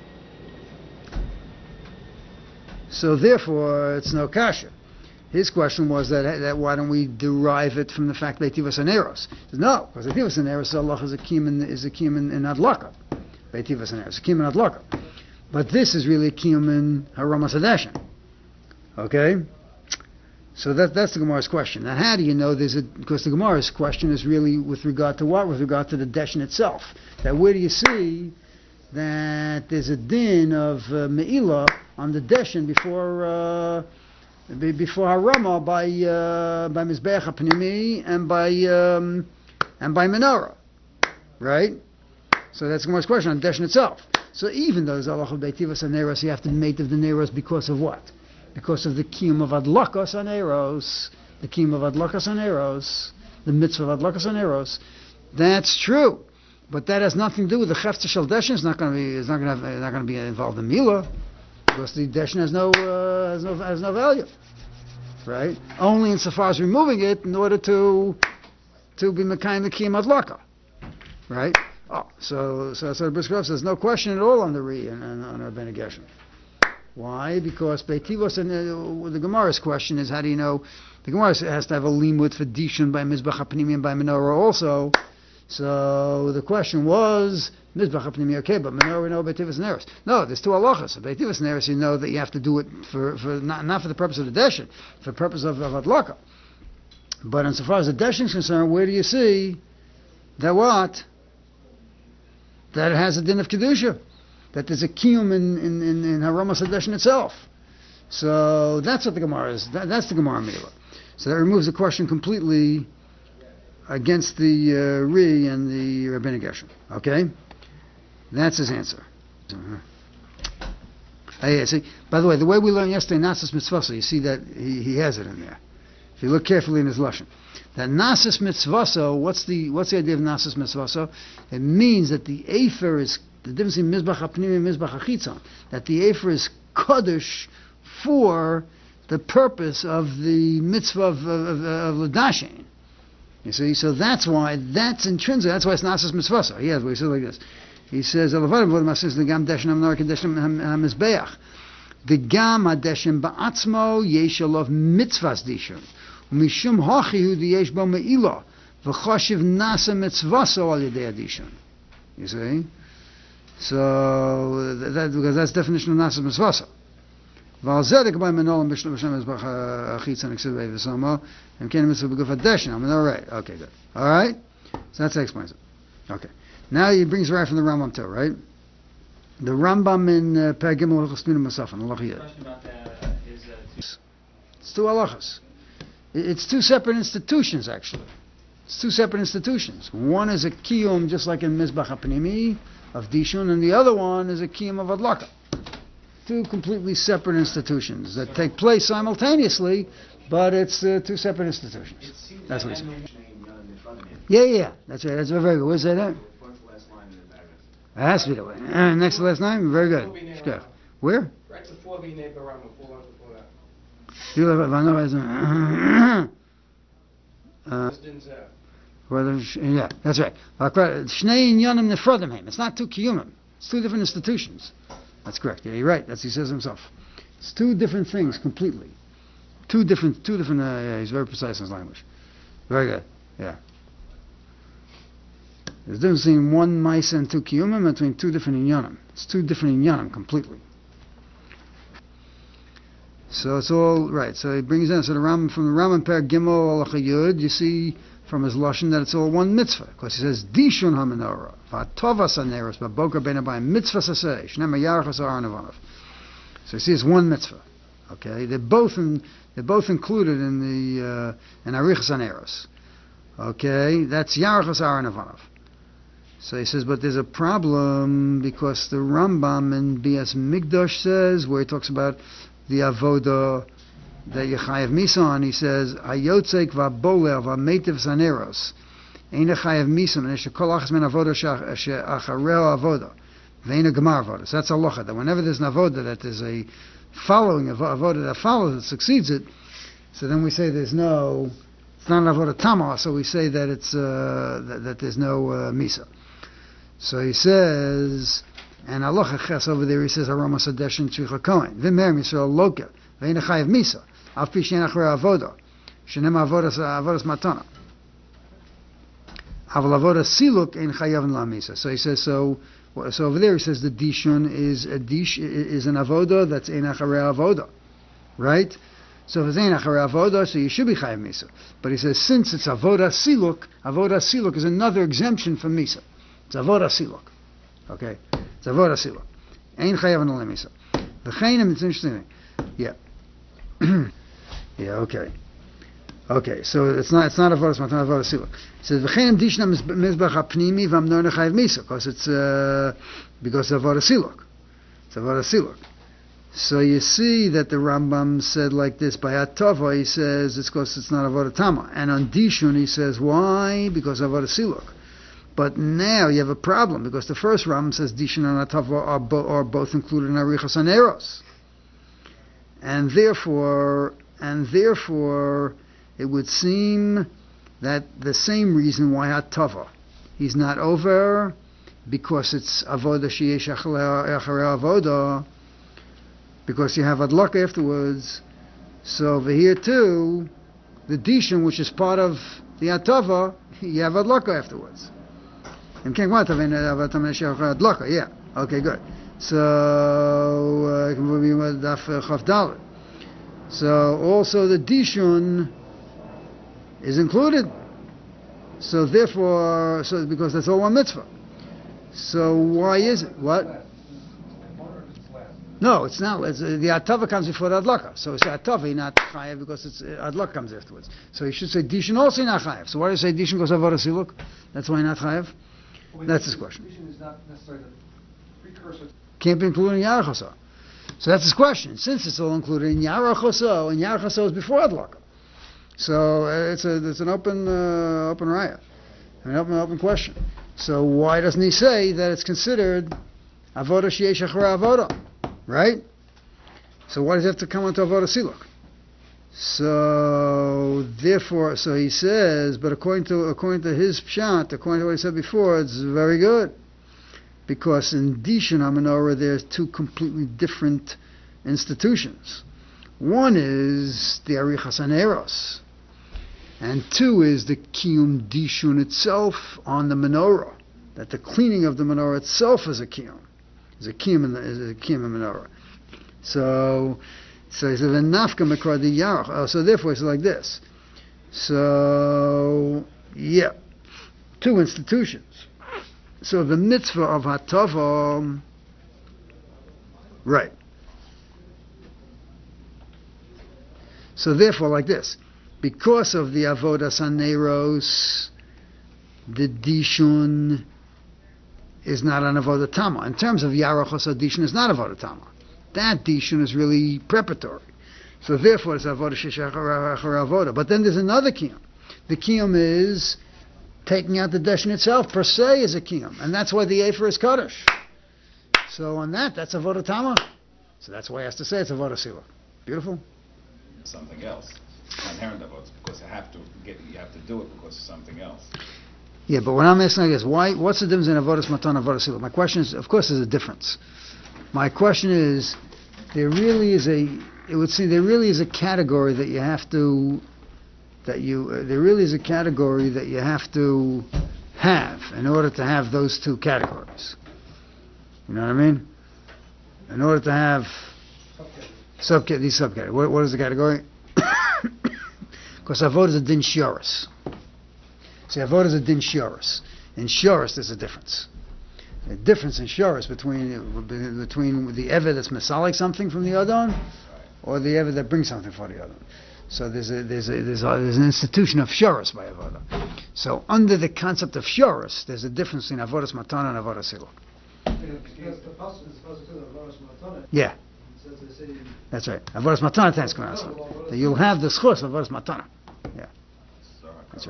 So therefore, it's no kasha. His question was that why don't we derive it from the fact Beitivas and Eros? No, because Beitivas and Eros, Allah is a kiyum in Adlaka. Beitivas and Eros is a kiyum in Adlaka. But this is really a kiyum in Haramas Hadeshin. Okay? So that's the Gemara's question. Now how do you know because the Gemara's question is really with regard to what? With regard to the Deshin itself. That where do you see that there's a din of Me'ilah on the Deshin before Harama by Mizbeach HaPnimi and by Menorah, right? So that's the Gemara's question on Deshin itself. So even though there's Allah Beitivas and Neros, you have to make of the Neros because of what? Because of the kiyum of Adlakas on Eros, the kiyum of Adlakas on Eros, the mitzvah of Adlakas on Eros. That's true, but that has nothing to do with the Chefzer Shel Deshin. It's not going to be involved in Milah. Because the Deshin has no value, right? Only insofar as removing it in order to be Mekayim the Kiyam Adlaka, right? Oh, so the Brisker says no question at all on the Ri and on our Ben Geshem. Why? Because Beitivos and the Gemara's question is how do you know? The Gemara has to have a limud for Dishon by Mizbach HaPnimi and by Menorah also. So the question was Mizbach HaPnimi, okay, but Menorah we know Beitivos and Eros. No, there's two halachas. So Beitivos and Eros, you know that you have to do it for not for the purpose of the Deshin, for the purpose of Adlaka. But insofar as the Deshin is concerned, where do you see that what? That it has a din of Kedusha. That there's a kiyum in Haramas HaDeshin itself. So that's what the Gemara is. That's the Gemara Milah. So that removes the question completely against the Ri and the Rabbinic Geshem. Okay? That's his answer. See, by the way, the way we learned yesterday, Nasas Mitzvasa, you see that he has it in there. If you look carefully in his Lashon. That Nasas Mitzvasa, what's the idea of Nasas Mitzvasa? It means that the Efer is, the difference in Mizbach HaPnim and Mizbach HaChitzon, that the Efer is Kaddish for the purpose of the mitzvah of Ladashin. You see, so that's why, that's intrinsic, that's why it's Nasas Mitzvasa. He has, he says like this. He says, the gam hadeshem ba'atzmo yesh alav mitzvahs dishon umishum hachi hu yesh bo me'ilah v'chashiv nasa mitzvaso al yedei adishon. You see, so because that's the definition of Nasas Mitzvasa. V'al zedek by menolam b'shem mizbach achitzon except v'sama and kein mitzvah b'guf hadeshin. I mean, all right, okay, good, all right. So that's how he explains it. Okay. Now he brings right from the Rambam too, right? The Rambam in Pergimel Chosmina Masafan, Allah Yid. It's two halachas. It's two separate institutions, actually. It's two separate institutions. One is a kiyum, just like in Mizbach HaPnimi of Dishun, and the other one is a kiyum of Adlaka. Two completely separate institutions that take place simultaneously, but it's two separate institutions. That's what he said. Yeah, that's right. That's very good. Where's that? It has to be that way. Next to the last name? Very good. Where? Right before the name Barama, 4 months before that. Yeah, that's right. Shnei inyanim nefradim heim. It's not two kiyumim. It's two different institutions. That's correct. Yeah, you're right. That's he says himself. It's two different things completely. Two different. Yeah, he's very precise in his language. Very good. Yeah. There's a difference between one mice and two kiyumim, between two different inyanim. It's two different inyanim completely. So it's all right. So he brings in, so from the Rambam Per Gimel Halacha Yud, you see from his lashon that it's all one mitzvah. Because he says, Dishun HaMenorah, V'atovas HaNeros, B'boker Ben Abayim, Mitzvah Saseh, Shnei Yarachas Aranavanav. So you see it's one mitzvah. Okay? They're both included in the in Arichas HaNeros. Okay? That's Yarachas Aranavanav. So he says, but there's a problem because the Rambam in Bias Migdosh says, where he talks about the avoda that Yechayev Misa on, he says, Hayotzek va'bolev va'metiv saneros Ein chayav misa mishum kol achas min avoda she'achareo avoda. Ve'ena gemar avoda. So that's halacha, that whenever there's an avoda, that there's a following of avoda that follows, that succeeds it, so then we say it's not an avoda tama, so we say that it's that there's no misa. So he says, and halacha ches over there, he says aroma sadeshin tzricha kohen. V'mer misrael loka. Ve'ena chayav misa. Af pi she'en acharei avoda. Shenem avodas matana. Aval avoda siluk ein chayav la misa. So he says, so over there he says the dishun is an avoda that's ein acharei avoda, right? So if it's ein acharei avoda, so you should be chayav misa. But he says since it's avoda siluk is another exemption from misa. It's avoda siluk, okay? It's avoda siluk. Ein chayav la misa. The chayim, it's interesting. Yeah, yeah, okay. Okay, so it's not avodas matan, avodas siluk. It says v'chenim dishna mizbach hapnimi v'amnor nechayev misa, because it's because of avodas siluk. It's avodas siluk. So you see that the Rambam said like this by Atava. He says it's because it's not avodah tama, and on dishun he says why? Because of avodas siluk. But now you have a problem because the first Rambam says dishun and Atava are both included in arichas and eros, and therefore it would seem that the same reason why Hatava, he's not over, because it's avoda sheyesh acharei avoda, because you have adlaka afterwards. So over here too, the dishon, which is part of the Hatava, you have adlaka afterwards. Yeah. Okay, good. So so also the dishon is included. So therefore, because that's all one mitzvah. So why is it? What? No, it's not. The atava comes before the adlaka. So it's atava, not chayav, because it's adlaka comes afterwards. So you should say dishon also not chayav. So why do you say dishon because of avodah siluk? That's why not chayav. That's his question. Dishon is not necessarily the precursor. Can't be included in yarachasa. So that's his question. Since it's all included in yarachasa, and yarachasa is before adlaka. So it's an open raya, an open question. So why doesn't he say that it's considered avoda sheyesh acharei avoda, right? So why does it have to come onto avoda siluk? So therefore, so he says, but according to his pshat, according to what he said before, it's very good, because in Dishon HaMenorah there's two completely different institutions. One is the Arichas Haneros, and two is the Kiyum Dishun itself on the menorah, that the cleaning of the menorah itself is a Kiyum. Is a Kiyum in menorah. So he says, V'nafka mekra di yarach. So therefore it's like this. So, yeah, two institutions. So the mitzvah of Hatava, right. So therefore like this. Because of the avodas haneros, the dishun is not an avodah tama. In terms of yarachos, dishun is not avodah tama. That dishun is really preparatory. So therefore it's avodah sheyesh acharei avodah. But then there's another kiyum. The kiyum is taking out the dishun itself per se is a kiyum, and that's why the efer is kaddish. So on that's avodah tama. So that's why he has to say it's avodah siluk. Beautiful. Something else. Inherent avodas, because you have to do it because of something else. Yeah, but what I'm asking is what's the difference in avodas matan and avodas siluk? My question is, of course there's a difference. My question is, there really is a category that you have to have in order to have those two categories. You know what I mean? In order to have these subcategories. What is the category? Because avodah is a din shioris. See, avodah is a din shioris. In shioris, there's a difference. A difference in shioris between the eved that's mesalik something from the adon, or the eved that brings something for the adon. So there's an institution of shioris by avodah. So under the concept of shioris, there's a difference between avodas matan and avodas siluk. Yeah. That's right. Avodas matana, thanks, Kamaras. You'll have the schus of avodas matana. Yeah. That's right.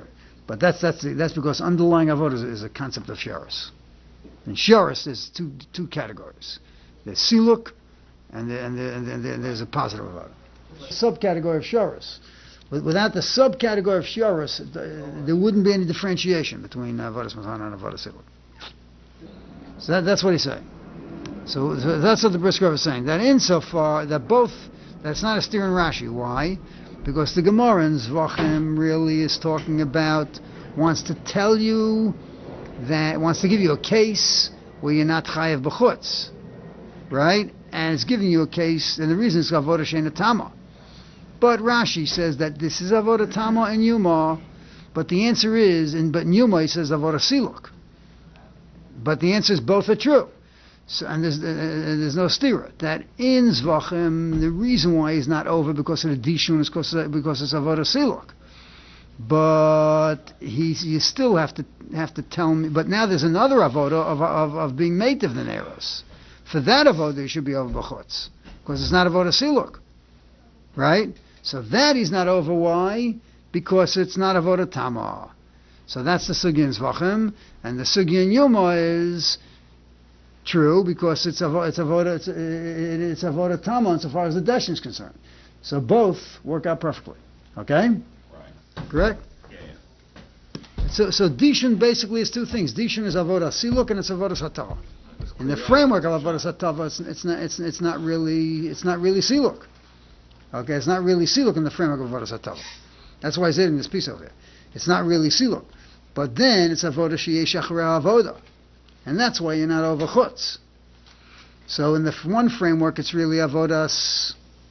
But that's because underlying avodah is a concept of sharis. And sharis, there's two categories. There's siluk, and there's a positive avodah. Subcategory of sharis. Without the subcategory of sharis, there wouldn't be any differentiation between avodas matana and avodas siluk. So that's what he's saying. So that's what the Brisker Rov is saying. That insofar that that's not a steer in Rashi. Why? Because the Gemara in Zvachim really is talking about, wants to give you a case where you're not chayev b'chutz, right? And it's giving you a case, and the reason is avodah she'eina tama. But Rashi says that this is avodah tama and yuma, but the answer is, but in yuma he says avodah siluk. But the answer is both are true. So, and there's no stira. That in Zvachim, the reason why he's not over because of the Dishun is because it's avodah siluk. But you still have to tell me. But now there's another avodah of being made of the Neros. For that avodah, you should be over b'chutz because it's not avodah siluk, right? So that he's not over. Why? Because it's not avodah tamah. So that's the sugya in Zvachim, and the sugya in Yuma is true because it's avodah tamah insofar as the deshin is concerned. So both work out perfectly. Okay? Right. Correct? Yeah. So Dishon basically is two things. Dishon is avodah siluk and it's avodah satava. In the framework of avodah satava, it's not really siluk. Okay, it's not really siluk in the framework of avodah satava. That's why I said in this piece over here. It's not really siluk. But then it's avodah sheyesh acharei avodah. And that's why you're not over chutz. So in the one framework, it's really avodas.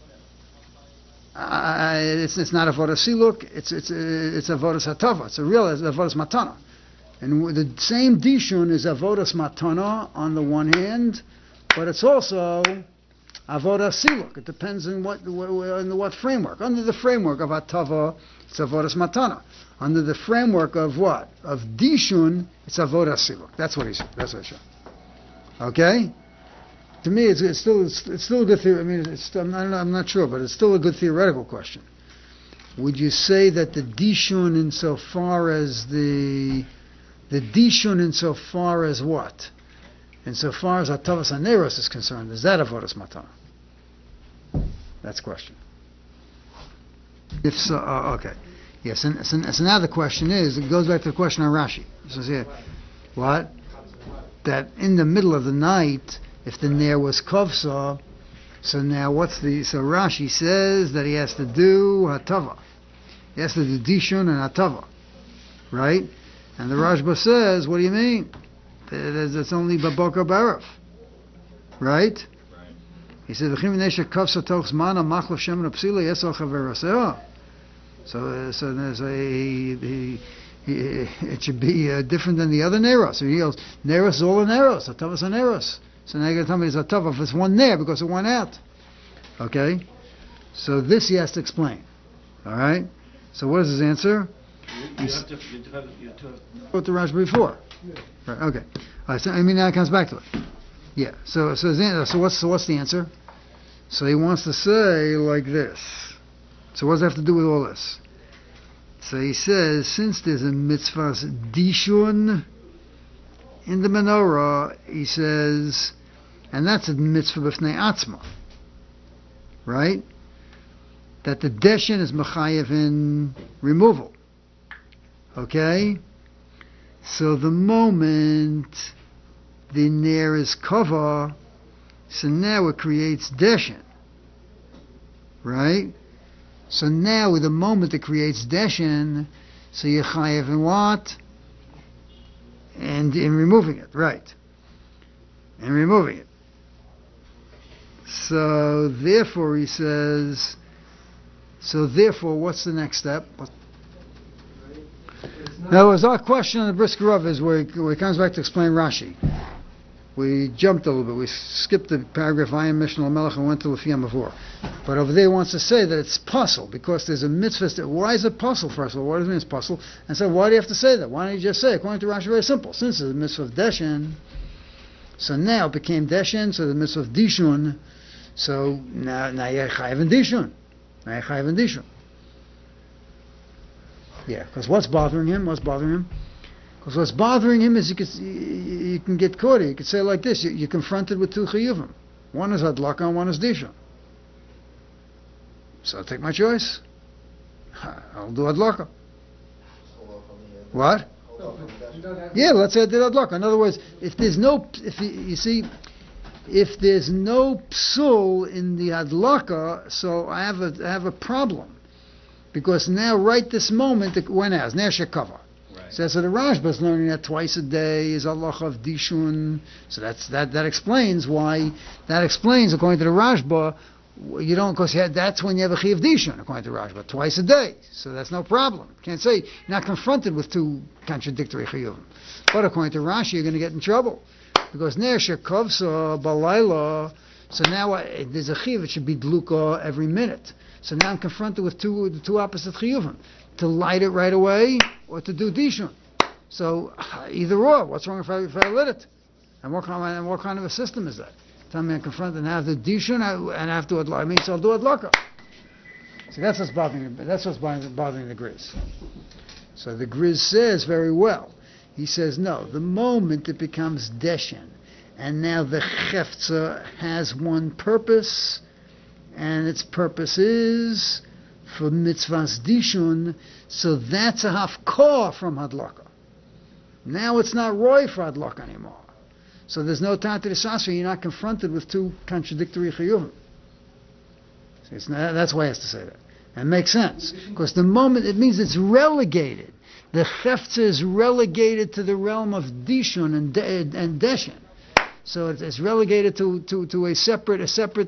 It's not avodas siluk. It's avodas hatava. It's avodas matana. And the same dishun is avodas matana on the one hand, but it's also avodas siluk. It depends on what framework. Under the framework of hatava, it's avodas matana. Under the framework of what? Of dishun, it's avodas siluk. That's what he said. That's what he said. Okay. To me, it's still a good theory. I mean, I'm not sure, but it's still a good theoretical question. Would you say that the dishun insofar as what? Insofar as Atavas Haneros is concerned, is that avodas matana? That's the question. If so, okay. Yes, so now the question is, it goes back to the question on Rashi. It says here, what? That in the middle of the night, if the ner was kovsa, so now so Rashi says that he has to do hatava. He has to do dishun and hatava. Right? And the Rashba says, what do you mean? It's only babokar barav. Right? He said, v'chim nesha kovsa toch zmana machlov shemen apsila yesal chaveraseh. So it should be different than the other neros. So he goes, neros is all the neros. Hatavas are neros. So now you're going to tell me it's hatava if it's one there because it went out. Okay? So this he has to explain. All right? So what is his answer? You have to what the Rashi before. Yeah. Right, okay. All right, so now it comes back to it. Yeah. So what's the answer? So he wants to say like this. So what does that have to do with all this? So he says, since there's a mitzvah dishun in the menorah, he says, and that's a mitzvah b'fnei atzma, right? That the deshin is mechayev in removal. Okay? So the moment the ner is kava, so now it creates deshin, right? So now, with the moment it creates deshin, so you're chayev in what? And in removing it, right? In removing it. So therefore, he says. So therefore, what's the next step? Now, our question on the Brisker Rov is where he comes back to explain Rashi. We jumped a little bit. We skipped the paragraph I am Mishnah Melech and went to Lefiyam before. But over there he wants to say that it's puzzle because there's a mitzvah. Why is it puzzle, first of all? What does it mean it's puzzle? And so why do you have to say that? Why don't you just say, according to Rashi, very simple. Since it's a mitzvah of Deshin, so now it became Deshin, so the mitzvah of Dishun, so now you're Chayav in Dishun. Now you're Chayav in Dishun. Yeah, because what's bothering him? Because what's bothering him is you can get caught. You could say it like this: you're confronted with two chiyuvim. One is hadlaka and one is disha. So I'll take my choice. I'll do hadlaka. What? Yeah, let's say I did hadlaka. In other words, if there's no psul in the hadlaka, so I have a problem. Because now, right this moment, when as ner shekava. Right. So the Rashba is learning that twice a day is Allah of Dishun. So that explains why. That explains, according to the Rashba, you don't, because that's when you have a Chi of Dishun, according to Rashba, twice a day. So that's no problem. Can't say you're not confronted with two contradictory Chiyuvim. But according to Rashi, you're going to get in trouble. Because ner shekovsa balayla, so now there's a Chiv, it should be dluka every minute. So now I'm confronted with two opposite chiyuvim, to light it right away or to do dishun. So either or, what's wrong if I lit it? And what kind of a system is that? Tell me I'm confronted and I have to dishun and I have to adlaka. I mean, so I'll do adlaka. So that's what's bothering the Grizz. So the Grizz says very well. He says no. The moment it becomes deshen, and now the chefza has one purpose. And its purpose is for mitzvahs dishun, so that's a hafkor from hadlaka. Now it's not roy for hadlaka anymore. So there's no time to the sasra, you're not confronted with two contradictory chiyuvim. That's why he has to say that. And it makes sense. Because the moment, it means it's relegated. The chefza is relegated to the realm of dishun and deshen. So it's relegated to a separate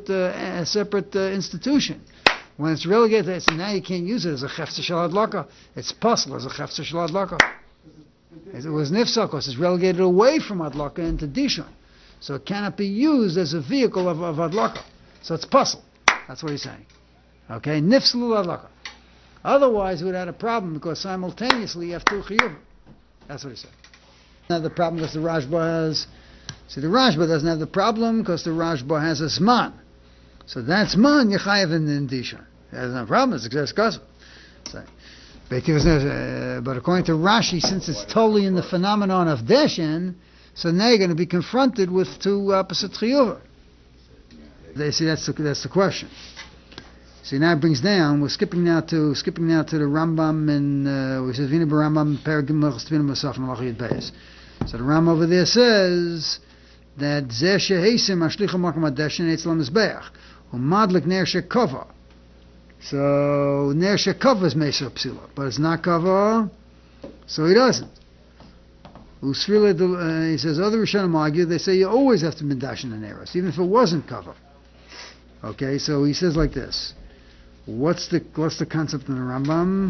institution. When it's relegated, so now you can't use it as a chefza shel hadlaka. It's possible as a chefza shel hadlaka. It was nifsa, because it's relegated away from hadlaka into dishon. So it cannot be used as a vehicle of hadlaka. So it's possible. That's what he's saying. Okay, nifsalu hadlaka. Otherwise, we'd have a problem, because simultaneously you have two chiyuvim. That's what he said. Now the problem is the Rashba has. See, the Rashba doesn't have the problem because the Rashba has a zman. So that zman yechayev in disha. There's no problem. It's express. But according to Rashi, since it's totally in the phenomenon of deshen, so now you're going to be confronted with two opposite chiyuva. They see that's the question. See, now it brings down. We're skipping now to the Rambam and we says Vina Rambam Peragim Lachstvina Masaf Malachiyat Beis. So the Rambam over there says that Zeh Shehesim Ashlicha Makam Adeshen Eitzel Mizbeach Umadlik Ner Shekova. So Ner Shekova is Meser Psila, but it's not Kava, so he doesn't. Usfila, he says other Rishonim argue. They say you always have to Midash in the Neros, even if it wasn't Kava. Okay, so he says like this. What's the concept in the Rambam?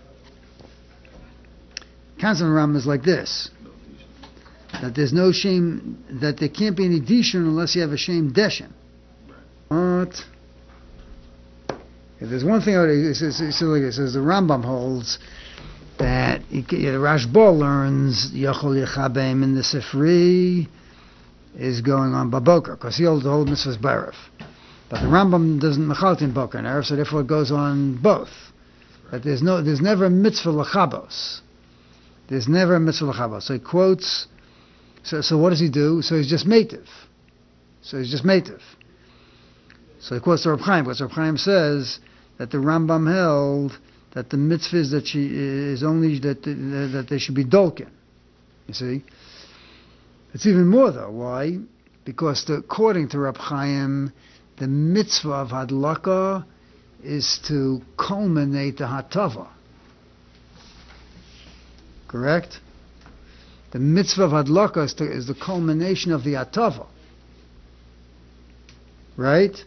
Concept in the Rambam is like this. That there's no shame, that there can't be any dishon unless you have a shame deshen. But if there's one thing, it says the Rambam holds that the Rashba learns Yachol Yechabem in the Sifri is going on Baboker, because he holds the whole mitzvah's Barev. But the Rambam doesn't mechalt in Boker and Erev, so therefore it goes on both. That there's never a mitzvah l'chabos. There's never a mitzvah l'chabos. So he quotes. So what does he do? So he's just meitiv. So he quotes the Reb Chaim, because Reb Chaim says that the Rambam held that the mitzvah is that she is only that they should be dolken. You see, it's even more though. Why? Because according to Reb Chaim, the mitzvah of hadlaka is to culminate the hatava. Correct? The mitzvah of hadlaka is the culmination of the hatava. Right?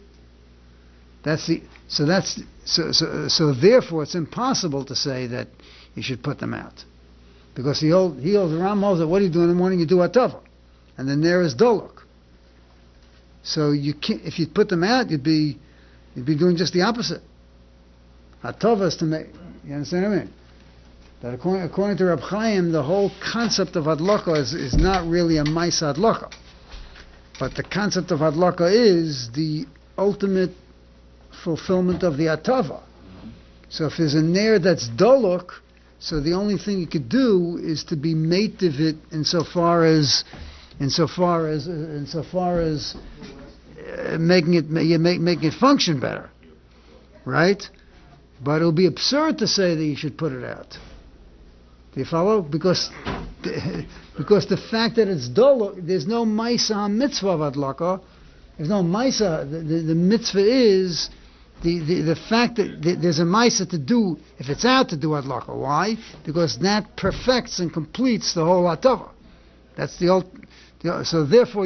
So therefore it's impossible to say that you should put them out. Because the Ram holds that what do you do in the morning? You do hatava. And then there is dolok. So you can't, if you put them out, you'd be doing just the opposite. Hatava is to make, you understand what I mean? That according to Reb Chaim, the whole concept of hadlaka is not really a ma'isa hadlaka. But the concept of hadlaka is the ultimate fulfillment of the hatava. So if there's a ner that's doluk, So the only thing you could do is to be mative it insofar as making it function better, right? But it'll be absurd to say that you should put it out. Do you follow? Because the fact that it's dolo, there's no maisa mitzvah of adlaka. There's no maisa. The mitzvah is the fact that there's a maisa to do if it's out to do adlaka. Why? Because that perfects and completes the whole atava. That's the old. So therefore,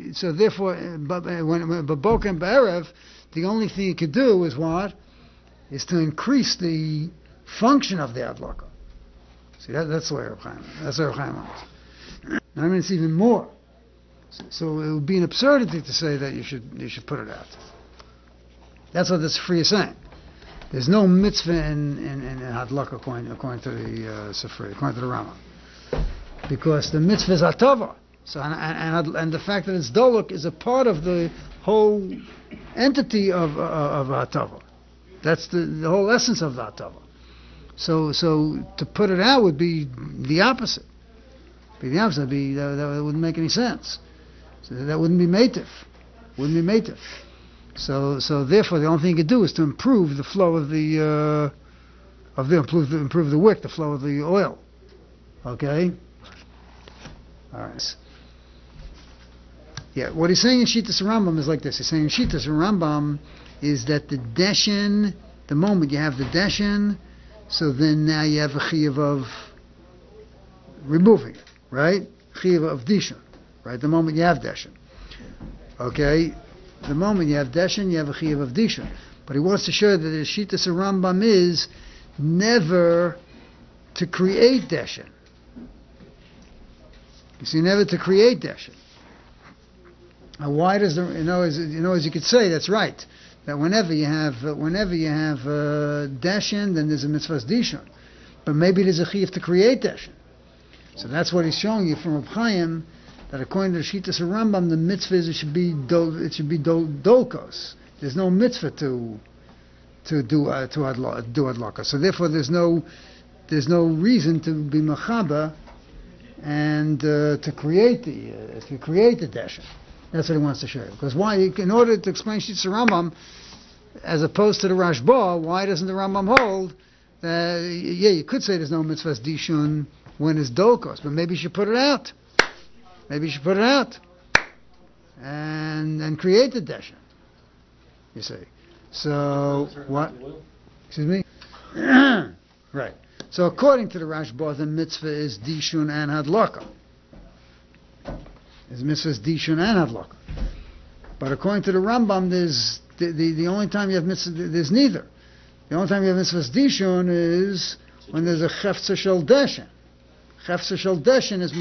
when b'boker and b'erev, the only thing you could do is what? Is to increase the function of the adlaka. See, that's the way Reb Chaim. That's what Reb Chaim wants. I mean, it's even more. So it would be an absurdity to say that you should put it out. That's what the Sifri is saying. There's no mitzvah in hadlaka according to the Sifri, according to the Rambam, because the mitzvah is atava. So and the fact that it's dolok is a part of the whole entity of atava. That's the whole essence of the atava. So to put it out would be the opposite. That wouldn't make any sense. So that wouldn't be matif. So therefore, the only thing you could do is to improve the flow of improve the wick, the flow of the oil. Okay. All right. Yeah, what he's saying in Shittas Rambam is like this. He's saying in Shittas Rambam is that the deshin, the moment you have the deshin, so then now you have a chiyuv of removing it, right? Chiyuv of dishon, right? The moment you have deshin. Okay? The moment you have deshin, you have a chiyuv of dishon. But he wants to show that the Shittas Rambam is never to create deshin. You see, never to create deshin. Now, why does as you could say, that's right. That whenever you have deshin, then there's a mitzvah dishon. But maybe there's a chiyuv to create deshin. So that's what he's showing you from Reb Chaim, that according to the Shittas Rambam, the mitzvah is it should be dolkos. There's no mitzvah to do adlaka. So therefore, there's no reason to be machaba and to create the deshin. That's what he wants to show you. Because why? In order to explain Shittas Rambam, as opposed to the Rashba, why doesn't the Rambam hold that? Yeah, you could say there's no mitzvahs dishun when it's dolkos, but maybe you should put it out. And create the deshin. You see. So what? Excuse me. Right. So according to the Rashba, the mitzvah is dishun and hadlaka. There's mitzvahs dishun and hadlaka. But according to the Rambam, there's the only time you have mitzvah, there's neither. The only time you have mitzvahs dishun is when there's a chefza shel deshin. Chefza shel deshin is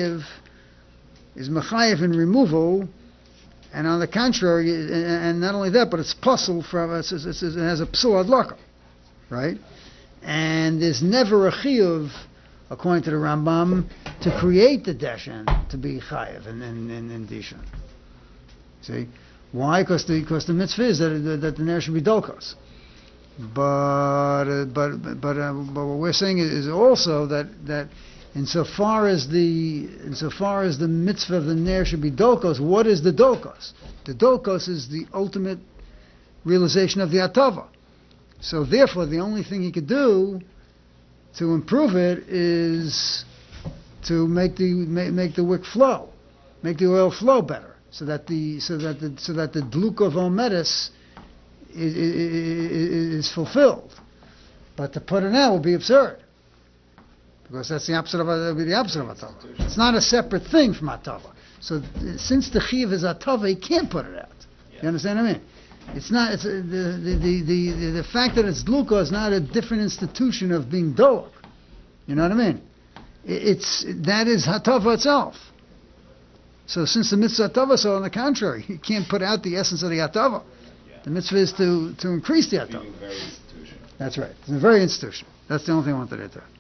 mechayev in removal, and on the contrary, and not only that, but it's puzzle from it has a psul adlaka, right? And there's never a chiyuv, according to the Rambam, to create the deshin to be chayev in dishon. See, why? Because the mitzvah is that the ner should be dolkos. But what we're saying is also that insofar as the mitzvah of the ner should be dolkos, what is the dolkos? The dolkos is the ultimate realization of the atava. So therefore, the only thing he could do to improve it is to make the wick flow, make the oil flow better, so that the dluka vometis is fulfilled. But to put it out would be absurd, because that's the opposite of atava. It's not a separate thing from atava. So since the chiv is atava, he can't put it out. You understand what I mean? It's not. It's the fact that it's dluka is not a different institution of being dolok. You know what I mean? That is hatava itself. So since the mitzvah hatava, so on the contrary, you can't put out the essence of the hatava. Yeah. The mitzvah is to increase the hatava. That's right. It's a very institution. That's the only thing I wanted to do.